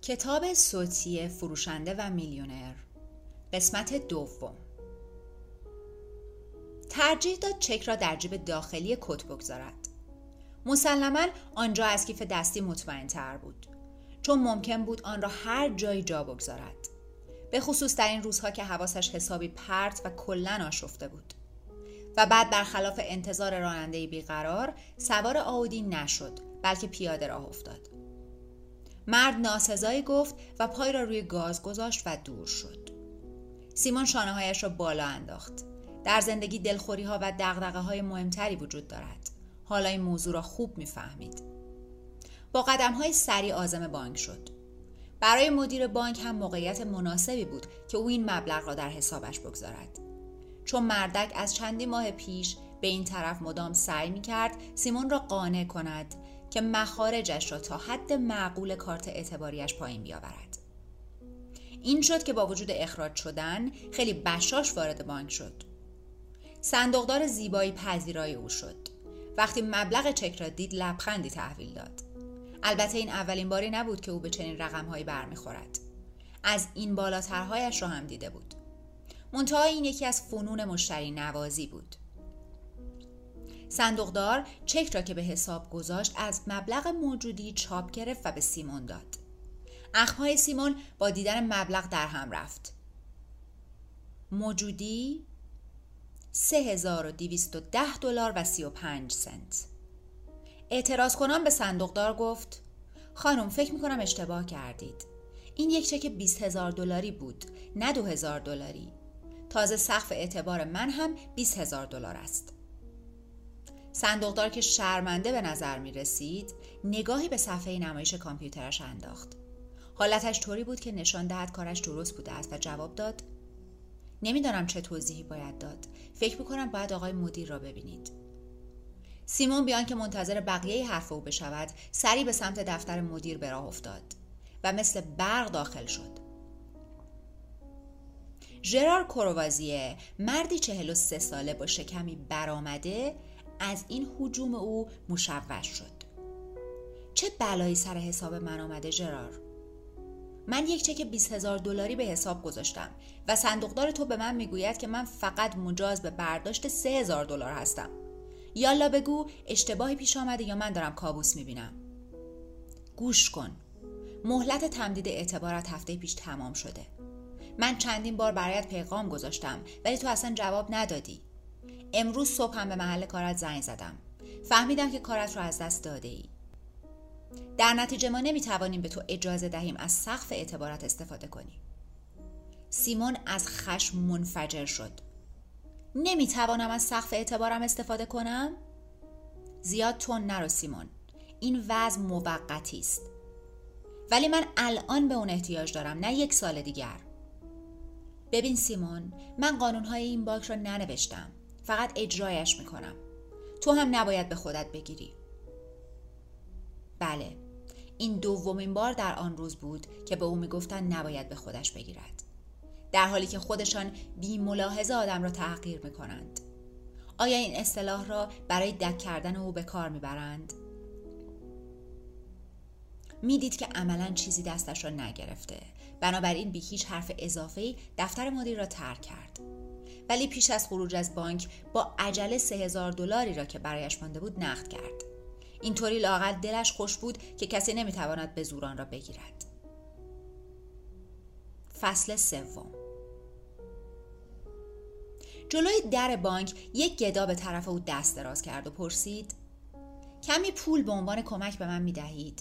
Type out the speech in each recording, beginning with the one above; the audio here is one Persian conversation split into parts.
کتاب صوتی فروشنده و میلیونر، قسمت دوم. ترجیح داد چک را در جیب داخلی کت بگذارد. مسلماً آنجا از کیف دستی مطمئن تر بود، چون ممکن بود آن را هر جایی جا بگذارد، به خصوص در این روزها که حواسش حسابی پرت و کلاً آشفته بود. و بعد برخلاف انتظار راننده بیقرار سوار آودی نشد، بلکه پیاده راه افتاد. مرد ناسزایی گفت و پای را روی گاز گذاشت و دور شد. سیمون شانه‌هایش را بالا انداخت. در زندگی دلخوری‌ها و دغدغه‌های مهمتری وجود دارد. حالا این موضوع را خوب می‌فهمید. با قدم‌های سریع عازم بانک شد. برای مدیر بانک هم موقعیت مناسبی بود که او این مبلغ را در حسابش بگذارد. چون مردک از چندی ماه پیش به این طرف مدام سعی می‌کرد سیمون را قانع کند که مخارجش را تا حد معقول کارت اعتباریش پایین بیاورد. این شد که با وجود اخراج شدن خیلی بشاش وارد بانک شد. صندوقدار زیبایی پذیرای او شد. وقتی مبلغ چک را دید لبخندی تحویل داد. البته این اولین باری نبود که او به چنین رقم‌هایی برمیخورد. از این بالاترهایش را هم دیده بود. منتها این یکی از فنون مشتری نوازی بود. صندوقدار چک را که به حساب گذاشت از مبلغ موجودی چاپ گرفت و به سیمون داد. اخم‌های سیمون با دیدن مبلغ در هم رفت. موجودی $3210.35. اعتراض کنان به صندوقدار گفت: خانم، فکر می‌کنم اشتباه کردید. این یک چک $20,000 بود، نه $2,000. تازه سقف اعتبار من هم $20,000 است. صندوقدار که شرمنده به نظر می رسید نگاهی به صفحه نمایش کامپیوترش انداخت. حالتش طوری بود که نشان دهد کارش درست بوده است و جواب داد: نمیدانم چه توضیحی باید داد. فکر میکنم باید آقای مدیر را ببینید. سیمون بیان که منتظر بقیه حرف او بشود سری به سمت دفتر مدیر به راه افتاد و مثل برق داخل شد. ژرار کورووازیه، مردی 43 ساله با شکمی برآمده، از این هجوم او مشوش شد. چه بلایی سر حساب من آمده ژرار؟ من یک چک $20,000 به حساب گذاشتم و صندوقدار تو به من میگوید که من فقط مجاز به برداشت $3,000 هستم. یالا بگو اشتباهی پیش آمده یا من دارم کابوس میبینم. گوش کن. مهلت تمدید اعتبارت هفته پیش تمام شده. من چندین بار برایت پیغام گذاشتم ولی تو اصلا جواب ندادی. امروز صبح هم به محل کارت زنگ زدم. فهمیدم که کارت رو از دست داده ای. در نتیجه ما نمیتوانیم به تو اجازه دهیم از سقف اعتبارات استفاده کنی. سیمون از خشم منفجر شد. نمیتوانم از سقف اعتبارم استفاده کنم؟ زیاد تند نرو سیمون. این وضع موقتی است. ولی من الان به اون احتیاج دارم، نه 1 سال دیگر. ببین سیمون، من قانونهای این بانک را ننوشتم. فقط اجرایش میکنم. تو هم نباید به خودت بگیری. بله، این دومین بار در آن روز بود که به او میگفتن نباید به خودش بگیرد، در حالی که خودشان بی ملاحظه آدم را تحقیر میکنند. آیا این اصطلاح را برای دک کردن او به کار میبرند؟ میدید که عملاً چیزی دستش را نگرفته، بنابراین بی هیچ حرف اضافه‌ای دفتر مدیر را ترک کرد. ولی پیش از خروج از بانک با عجله $3,000 را که برایش مانده بود نقد کرد. اینطوری لااقل دلش خوش بود که کسی نمیتواند به زور آن را بگیرد. فصل 3. جلوی در بانک یک گدا به طرف او دست دراز کرد و پرسید: کمی پول به عنوان کمک به من میدهید؟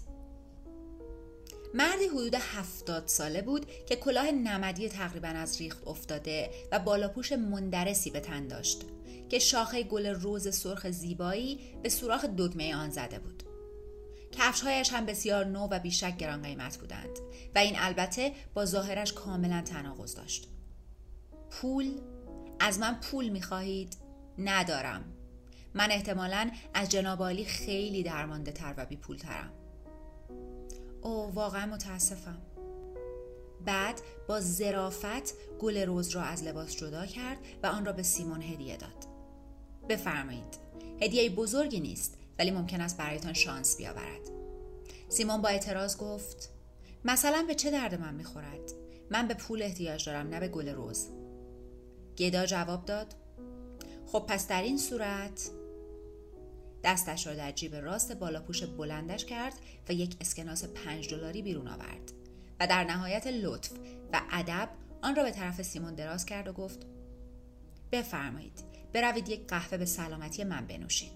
مردی حدود 70 ساله بود که کلاه نمدی تقریباً از ریخت افتاده و بالاپوش مندرسی به تن داشت که شاخه گل رز سرخ زیبایی به سوراخ دگمه آن زده بود. کفش‌هایش هم بسیار نو و بیشک گران قیمت بودند و این البته با ظاهرش کاملاً تناقض داشت. پول؟ از من پول می‌خواهید؟ ندارم. من احتمالاً از جناب عالی خیلی درمانده تر و بی پول ترم. اوه، واقعا متاسفم. بعد با ظرافت گل رز را از لباس جدا کرد و آن را به سیمون هدیه داد. بفرمایید. هدیه بزرگی نیست ولی ممکن است برایتان شانس بیاورد. سیمون با اعتراض گفت: مثلا به چه درد من میخورد؟ من به پول احتیاج دارم، نه به گل رز. گدا جواب داد: خب پس در این صورت. دستش را در جیب راست بالاپوش بلندش کرد و یک اسکناس $5 بیرون آورد و در نهایت لطف و ادب آن را به طرف سیمون دراز کرد و گفت: بفرمایید، بروید یک قهوه به سلامتی من بنوشید.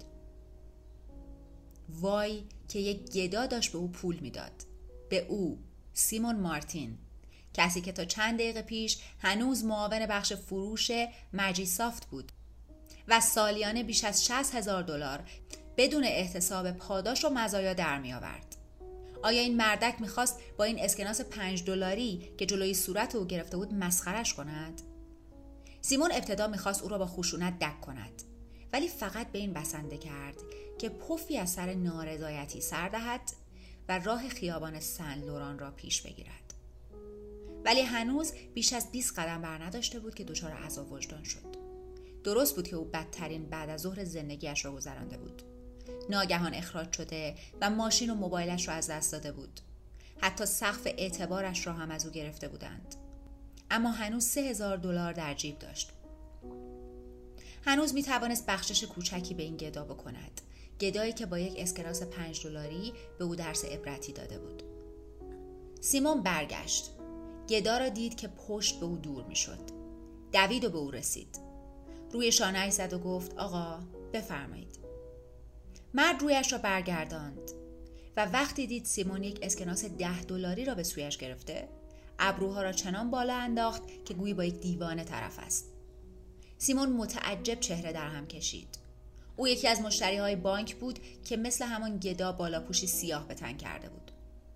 وای که یک گدا داشت به او پول میداد. به او، سیمون مارتین، کسی که تا چند دقیقه پیش هنوز معاون بخش فروش مجیسافت بود و سالیانه بیش از $60,000 بدون احتساب پاداش و مزایا در می آورد. آیا این مردک میخواست با این اسکناس $5 که جلوی صورت او گرفته بود مسخرش کند؟ سیمون ابتدا میخواست او را با خشونت دک کند، ولی فقط به این بسنده کرد که پفی از سر نارضایتی سر دهد و راه خیابان سن لوران را پیش بگیرد. ولی هنوز بیش از 20 قدم بر نداشته بود که دچار عذاب وجدان شد. درست بود که او بدترین بعد از ظهر زندگیش را گذرانده بود. ناگهان اخراج شده و ماشین و موبایلش را از دست داده بود. حتی سقف اعتبارش را هم از او گرفته بودند. اما هنوز $3,000 در جیب داشت. هنوز می توانست بخشش کوچکی به این گدا بکند. گدایی که با یک اسکناس $5 به او درس عبرتی داده بود. سیمون برگشت. گدا را دید که پشت به او دور می شد. دوید و به او رسید. روی شانه‌اش زد و گفت: آقا بفرمایید. مرد رویش را برگرداند و وقتی دید سیمون یک اسکناس $10 را به سویش گرفته، ابروها را چنان بالا انداخت که گویی با یک دیوانه طرف است. سیمون متعجب چهره در هم کشید. او یکی از مشتریهای بانک بود که مثل همان گدا بالاپوشی سیاه به تن کرده بود.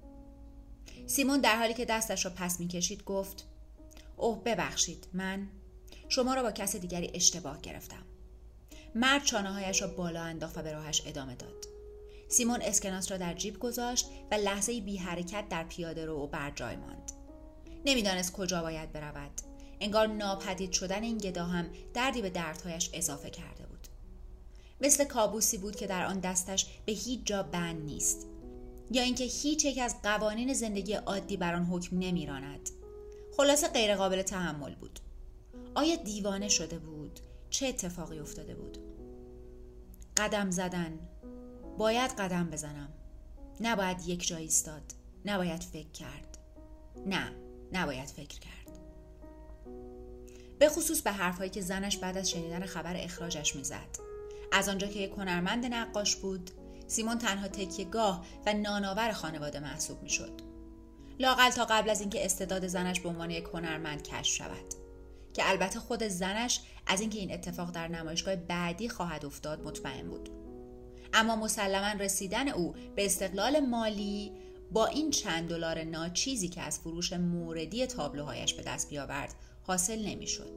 سیمون در حالی که دستش را پس می‌کشید گفت: اوه ببخشید، من شما را با کس دیگری اشتباه گرفتم. مرد چانه‌هایش را بالا انداخت و به راهش ادامه داد. سیمون اسکناس را در جیب گذاشت و لحظه‌ای بی حرکت در پیاده‌رو و بر جای ماند. نمی‌دانست کجا باید برود. انگار ناپدید شدن این گدا هم دردی به دردهایش اضافه کرده بود. مثل کابوسی بود که در آن دستش به هیچ جا بند نیست، یا اینکه هیچ یک از قوانین زندگی عادی بر آن حکم نمی‌راند. خلاصه غیر قابل تحمل بود. آیا دیوانه شده بود؟ چه اتفاقی افتاده بود؟ قدم زدن. باید قدم بزنم. نباید یک جا ایستاد. نباید فکر کرد. نباید فکر کرد. به خصوص به حرفایی که زنش بعد از شنیدن خبر اخراجش میزد. از آنجا که یک هنرمند نقاش بود، سیمون تنها تکیه‌گاه و نانآور خانواده محسوب میشد. لااقل تا قبل از اینکه استعداد زنش به عنوان یک هنرمند کشف شود، که البته خود زنش از اینکه این اتفاق در نمایشگاه بعدی خواهد افتاد مطمئن بود. اما مسلماً رسیدن او به استقلال مالی با این $چند ناچیزی که از فروش موردی تابلوهایش به دست بیاورد حاصل نمیشد.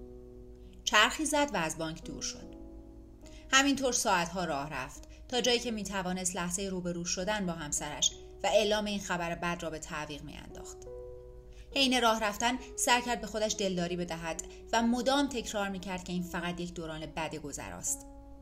چرخی زد و از بانک دور شد. همینطور ساعتها راه رفت تا جایی که میتوانست لحظه روبرو شدن با همسرش و اعلام این خبر بد را به تعویق میانداخت. حین راه رفتن سعی کرد به خودش دلداری بدهد و مدام تکرار میکرد که این فقط یک دوران بد گذراست.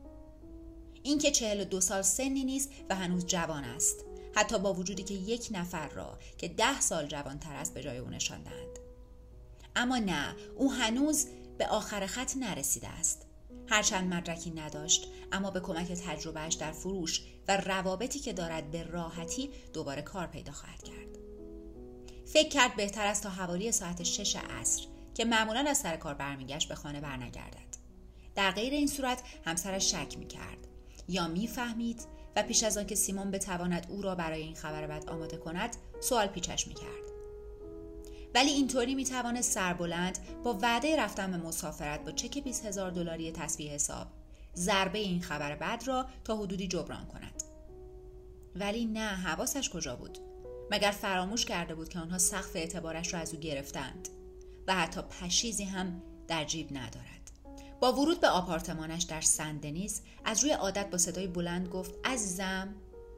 این که 42 سال سنی نیست و هنوز جوان است، حتی با وجودی که یک نفر را که 10 سال جوان‌تر است به جای او نشان دهند. اما نه، او هنوز به آخر خط نرسیده است. هرچند مدرکی نداشت، اما به کمک تجربهش در فروش و روابطی که دارد به راحتی دوباره کار پیدا خواهد کرد. فکر کرد بهتر است تا حوالی ساعت 6 عصر که معمولاً از سر کار برمیگشت به خانه برنگردد. در غیر این صورت همسرش شک می‌کرد یا می‌فهمید و پیش از آن که سیمون بتواند او را برای این خبر بد آماده کند سوال پیچش می‌کرد. ولی اینطوری می‌توانست سربلند با وعده رفتن به مسافرت با چک $20,000 تسویه حساب ضربه این خبر بد را تا حدودی جبران کند. ولی نه، حواسش کجا بود؟ مگر فراموش کرده بود که آنها سقف اعتبارش را از او گرفتند و حتی پشیزی هم در جیب ندارد. با ورود به آپارتمانش در سن دنیس از روی عادت با صدای بلند گفت: عزیزم،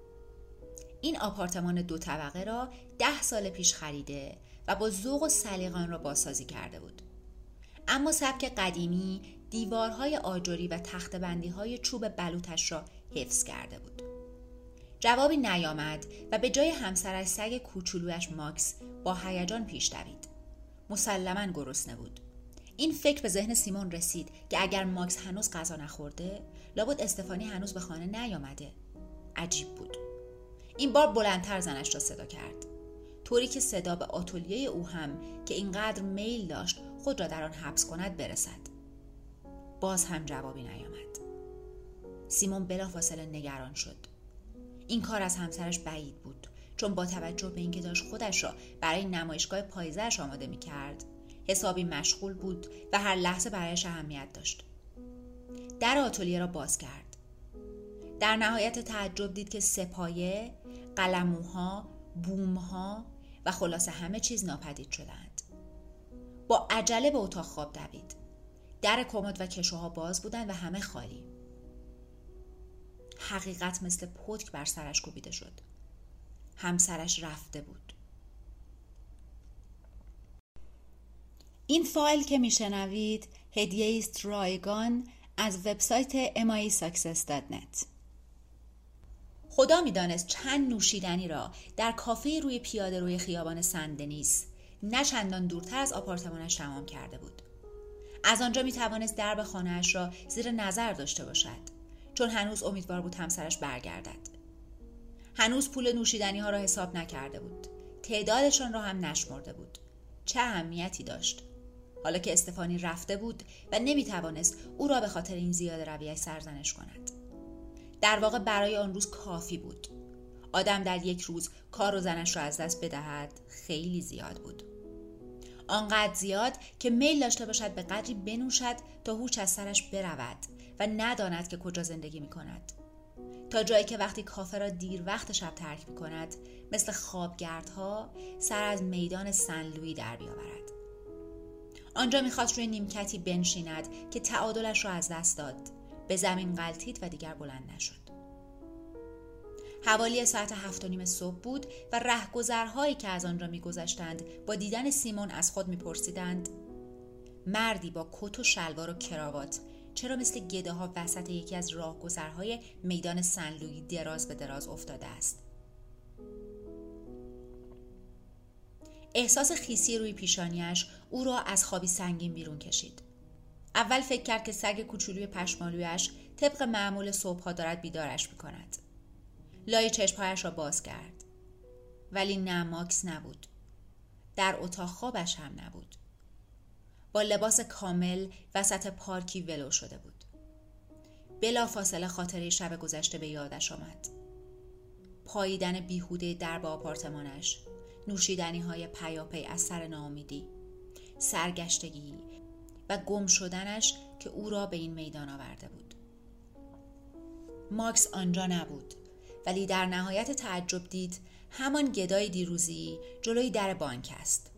این آپارتمان 2 طبقه را 10 سال پیش خریده و با ذوق و سلیقه آن را بازسازی کرده بود. اما سبک قدیمی دیوارهای آجری و تخته‌بندی‌های چوب بلوطش را حفظ کرده بود. جوابی نیامد و به جای همسرش سگ کوچولویش ماکس با هیجان پیش دوید. مسلماً گرسنه بود. این فکر به ذهن سیمون رسید که اگر ماکس هنوز غذا نخورده، لابد استفانی هنوز به خانه نیامده. عجیب بود. این بار بلندتر زنش را صدا کرد، طوری که صدا به آتلیه او هم که اینقدر میل داشت خود را در آن حبس کند برسد. باز هم جوابی نیامد. سیمون بلافاصله نگران شد. این کار از همسرش بعید بود، چون با توجه به اینکه داشت خودش را برای نمایشگاه پاییزه‌اش آماده می‌کرد، حسابی مشغول بود و هر لحظه برایش اهمیت داشت. در آتلیه را باز کرد. در نهایت تعجب دید که سه‌پایه، قلموها، بومها و خلاصه همه چیز ناپدید شدند. با عجله به اتاق خواب دوید. در کمد و کشوها باز بودند و همه خالی. حقیقت مثل پتک بر سرش کوبیده شد. همسرش رفته بود. این فایل که میشنوید هدیه است رایگان از وبسایت mysuccess.net. خدا میدانست چند نوشیدنی را در کافه روی پیاده روی خیابان سندنیس نه چندان دورتر از آپارتمانش تمام کرده بود. از آنجا میتوانست درب خانه‌اش را زیر نظر داشته باشد، چون هنوز امیدوار بود همسرش برگردد. هنوز پول نوشیدنی ها را حساب نکرده بود. تعدادشان را هم نشمرده بود. چه اهمیتی داشت؟ حالا که استفانی رفته بود و نمیتوانست او را به خاطر این زیاده رویش سرزنش کند. در واقع برای آن روز کافی بود. آدم در یک روز کار و زنش را از دست بدهد خیلی زیاد بود. آنقدر زیاد که میل داشته باشد به قدری بنوشد تا هوش از سرش برود و نداند که کجا زندگی می کند. تا جایی که وقتی کافه را دیر وقت شب ترک می کند مثل خوابگردها سر از میدان سن لویی در بیاورد. آنجا می خواست روی نیمکتی بنشیند که تعادلش را از دست داد. به زمین غلتید و دیگر بلند نشد. حوالی ساعت 7:30 صبح بود و رهگذرهایی که از آنجا می گذشتند با دیدن سیمون از خود می پرسیدند: مردی با کت و شلوار و کراوات چرا مثل گده ها وسط یکی از راهگذرهای میدان سن لویی دراز به دراز افتاده است؟ احساس خیسی روی پیشانیش او را از خوابی سنگین بیرون کشید. اول فکر کرد که سگ کوچولوی پشمالویش طبق معمول صبحها دارد بیدارش می‌کند. لای چشمهایش را باز کرد. ولی نه، ماکس نبود. در اتاق خوابش هم نبود. با لباس کامل وسط پارکی ولو شده بود. بلافاصله خاطره شب گذشته به یادش آمد. پاییدن بیهوده درب آپارتمانش، نوشیدنی‌های پیاپی از سر ناامیدی، سرگشتگی و گم شدنش که او را به این میدان آورده بود. ماکس آنجا نبود، ولی در نهایت تعجب دید همان گدای دیروزی جلوی در بانک است.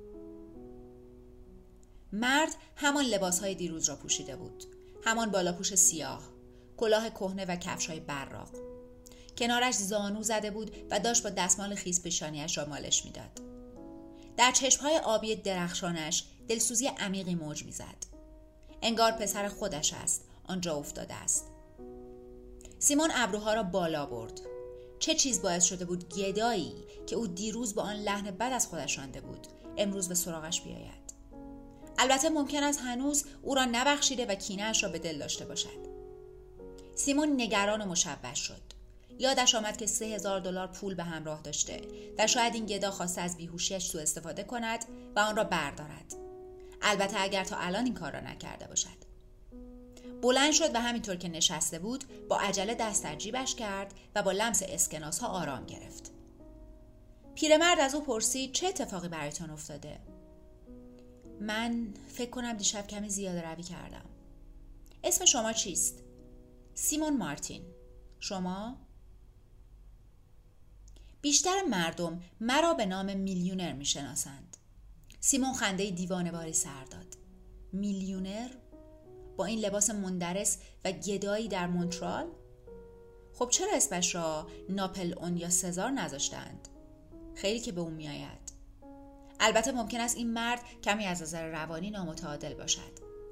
مرد همان لباسهای دیروز را پوشیده بود، همان بالاپوش سیاه، کلاه کهنه و کفش‌های براق. کنارش زانو زده بود و داشت با دستمال خیس پیشانیش را مالش میداد. در چشمهای آبی درخشانش دلسوزی عمیقی موج میزد. انگار پسر خودش است، آنجا افتاده است. سیمون ابروها را بالا برد. چه چیز باعث شده بود گدایی که او دیروز با آن لحن بد از خودش رانده بود امروز به سراغش بیاید؟ البته ممکن است هنوز او را نبخشیده و کینه‌اش را به دل داشته باشد. سیمون نگران و مشوش شد. یادش آمد که $3000 پول به همراه داشته و شاید این گدا خواسته از بیهوشیش سوء استفاده کند و آن را بردارد. البته اگر تا الان این کار را نکرده باشد. بلند شد و همینطور که نشسته بود با عجله دست در جیبش کرد و با لمس اسکناس‌ها آرام گرفت. پیرمرد از او پرسید: چه اتفاقی برایتان افتاده؟ من فکر کنم دیشب کمی زیاده روی کردم. اسم شما چیست؟ سیمون مارتین. شما؟ بیشتر مردم مرا به نام میلیونر میشناسند. سیمون خنده دیوانه‌واری سر داد. میلیونر؟ با این لباس مندرس و گدایی در مونترال؟ خب چرا اسمش را ناپل اون یا سزار نذاشتند؟ خیلی که به اون میآید. البته ممکن است این مرد کمی از نظر روانی نامتعادل باشد.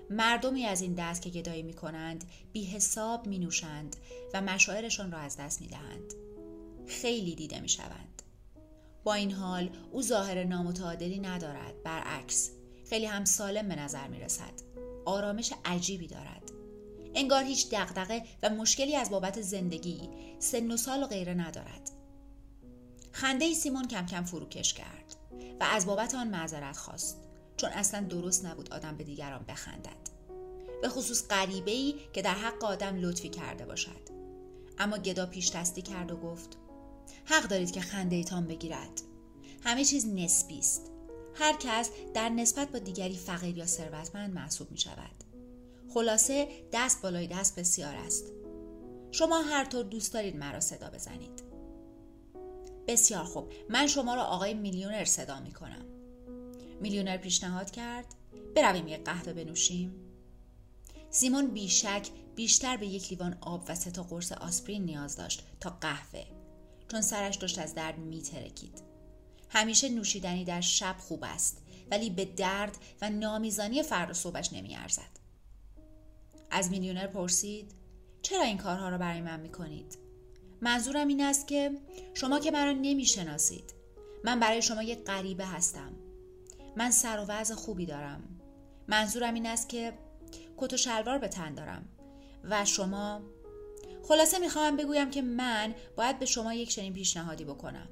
مردمی از این دست که گدایی می کنند بی حساب می نوشند و مشاعرشان را از دست می دهند. خیلی دیده می شوند. با این حال او ظاهر نامتعادلی ندارد، برعکس خیلی هم سالم به نظر می رسد. آرامش عجیبی دارد. انگار هیچ دغدغه و مشکلی از بابت زندگی، سن و سال و غیره ندارد. خنده سیمون کم کم فروکش کرد و از بابت آن معذرت خواست، چون اصلا درست نبود آدم به دیگران بخندد، به خصوص غریبه‌ای که در حق آدم لطفی کرده باشد. اما گدا پیش دستی کرد و گفت: حق دارید که خنده ایتان بگیرد. همه چیز نسبی است. هر کس در نسبت با دیگری فقیر یا ثروتمند محسوب می شود. خلاصه دست بالای دست بسیار است. شما هر طور دوست دارید مرا صدا بزنید. بسیار خوب، من شما را آقای میلیونر صدا می کنم. میلیونر پیشنهاد کرد: برویم یک قهوه بنوشیم. سیمون بیشک بیشتر به یک لیوان آب و 3 قرص آسپرین نیاز داشت تا قهوه، چون سرش داشت از درد می ترکید. همیشه نوشیدنی در شب خوب است، ولی به درد و نامیزانی فردا صبحش نمی ارزد. از میلیونر پرسید: چرا این کارها را برای من می کنید؟ منظورم این است که شما که مرا نمی شناسید. من برای شما یک غریبه هستم. من سر و وضع خوبی دارم. منظورم این است که کت و شلوار به تن دارم و شما. خلاصه میخواهم بگویم که من باید به شما یک چنین پیشنهادی بکنم.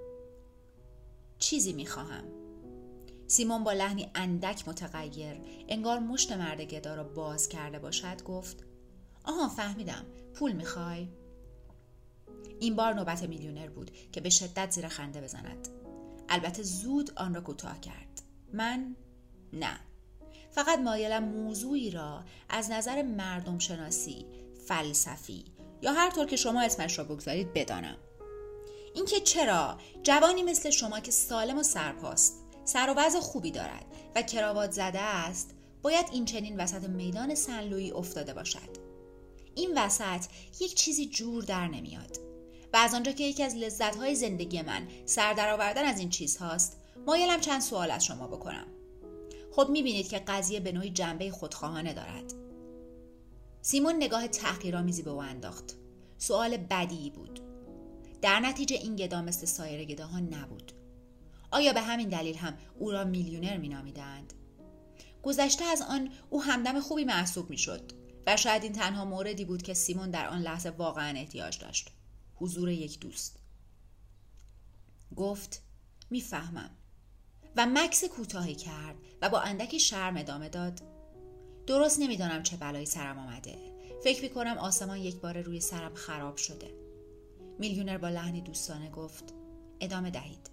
چیزی میخواهم. سیمون با لحنی اندک متغیر، انگار مشت مرد گدا را باز کرده باشد، گفت: آها فهمیدم، پول میخوای؟ این بار نوبت میلیونر بود که به شدت زیر خنده بزند. البته زود آن را کوتاه کرد. من نه، فقط مایلم موضوعی را از نظر مردم شناسی، فلسفی یا هر طور که شما اسمش را بگذارید بدانم. اینکه چرا جوانی مثل شما که سالم و سرپاست، سر و وضع خوبی دارد و کراوات زده است، باید این چنین وسط میدان سن لویی افتاده باشد. این وسط یک چیزی جور در نمیاد و از آنجا که یکی از لذت‌های زندگی من سر درآوردن از این چیزهاست، مایلم چند سوال از شما بکنم. خب می‌بینید که قضیه به نوعی جنبه خودخواهانه دارد. سیمون نگاه تحقیرآمیزی به او انداخت. سوال بدیعی بود. در نتیجه این گدا مثل سایر گداها نبود. آیا به همین دلیل هم او را میلیونر می‌نامیدند؟ گذشته از آن او همدم خوبی محسوب می‌شد و شاید این تنها موردی بود که سیمون در آن لحظه واقعاً احتیاج داشت. حضور یک دوست. گفت: میفهمم. و مکث کوتاهی کرد و با اندکی شرم ادامه داد: درست نمیدانم چه بلایی سرم آمده. فکر میکنم آسمان یک بار روی سرم خراب شده. میلیونر با لحنی دوستانه گفت: ادامه دهید.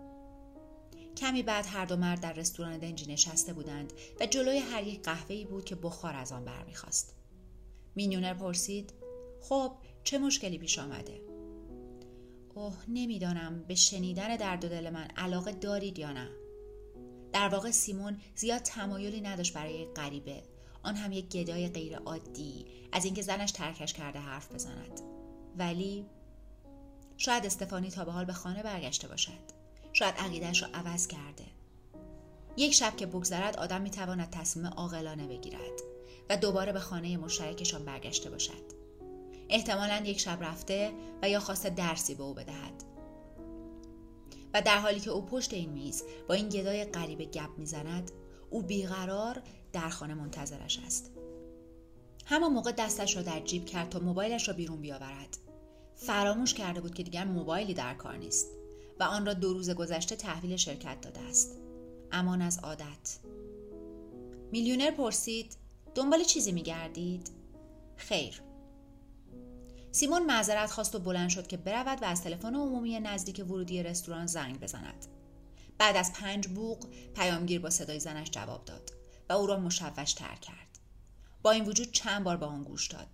کمی بعد هر دو مرد در رستوران دنجی نشسته بودند و جلوی هر یک قهوه‌ای بود که بخار از آن برمیخواست. میلیونر پرسید: خب چه مشکلی پیش آمده؟ اوه نمیدانم به شنیدن درد و دل من علاقه دارید یا نه. در واقع سیمون زیاد تمایلی نداشت برای غریبه، آن هم یک گدای غیر عادی، از اینکه زنش ترکش کرده حرف بزند. ولی شاید استفانی تا به حال به خانه برگشته باشد. شاید عقیده‌اش را عوض کرده. یک شب که بگذرد آدم میتواند تصمیم عاقلانه بگیرد و دوباره به خانه مشترکشان برگشته باشد. احتمالاً یک شب رفته و یا خواسته درسی به او بدهد. و در حالی که او پشت این میز با این گدای غریبه گپ میزند، او بیقرار در خانه منتظرش است. همان موقع دستش را در جیب کرد تا موبایلش را بیرون بیاورد. فراموش کرده بود که دیگر موبایلی در کار نیست و آن را 2 روز گذشته تحویل شرکت داده است. امان از عادت. میلیونر پرسید: دنبال چیزی میگردید؟ خیر. سیمون معذرت خواست و بلند شد که برود و از تلفن عمومی نزدیک ورودی رستوران زنگ بزند. بعد از 5 بوق پیامگیر با صدای زنش جواب داد و او را مشوش‌تر کرد. با این وجود چند بار با آن گوش داد.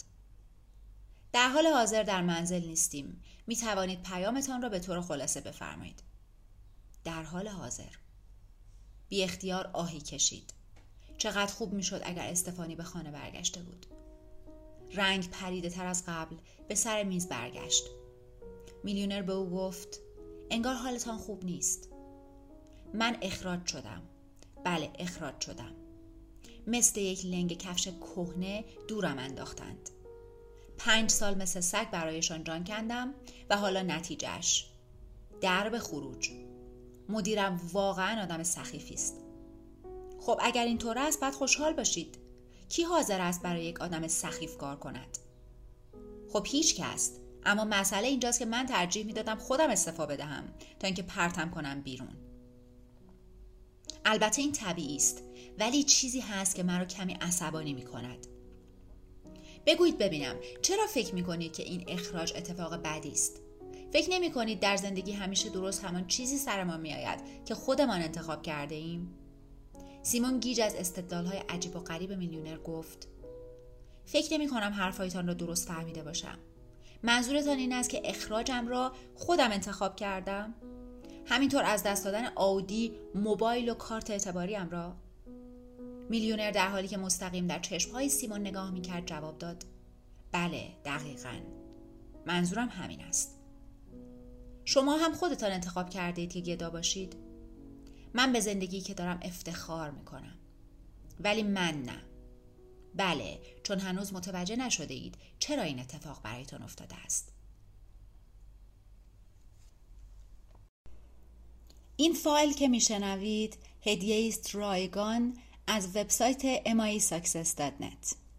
در حال حاضر در منزل نیستیم. می توانید پیامتان را به طور خلاصه بفرمایید. در حال حاضر. بی اختیار آهی کشید. چقدر خوب می شد اگر استفانی به خانه برگشته بود. رنگ پریده تر از قبل به سر میز برگشت. میلیونر به او گفت: انگار حالتان خوب نیست. من اخراج شدم. بله اخراج شدم. مثل یک لنگ کفش کهنه دورم انداختند. 5 سال مثل سگ برایشان جان کندم و حالا نتیجهش درب خروج. مدیرم واقعا آدم سخیفی است. خب اگر اینطور است باید خوشحال باشید. کی حاضر است برای یک آدم سخیف کار کند؟ خب هیچ کس. اما مسئله اینجاست که من ترجیح میدادم خودم استعفا بدهم تا اینکه پرتم کنم بیرون. البته این طبیعی است، ولی چیزی هست که مرا کمی عصبانی میکند. بگویید ببینم، چرا فکر میکنید که این اخراج اتفاق بدی است؟ فکر نمیکنید در زندگی همیشه درست همان چیزی سرمان میآید که خودمان انتخاب کرده ایم؟ سیمون گیج از استدلال‌های عجیب و غریب میلیونر گفت: فکر نمی‌کنم حرفایتان را درست فهمیده باشم. منظورتان این است که اخراجم را خودم انتخاب کردم؟ همینطور از دست دادن آودی، موبایل و کارت اعتباریم را؟ میلیونر در حالی که مستقیم در چشم‌های سیمون نگاه می‌کرد جواب داد: بله، دقیقاً. منظورم همین است. شما هم خودتان انتخاب کردید که گدا باشید؟ من به زندگی که دارم افتخار میکنم. ولی من نه. بله، چون هنوز متوجه نشده اید چرا این اتفاق برایتان افتاده است. این فایل که میشنوید هدیه است رایگان از وبسایت MISuccess.net.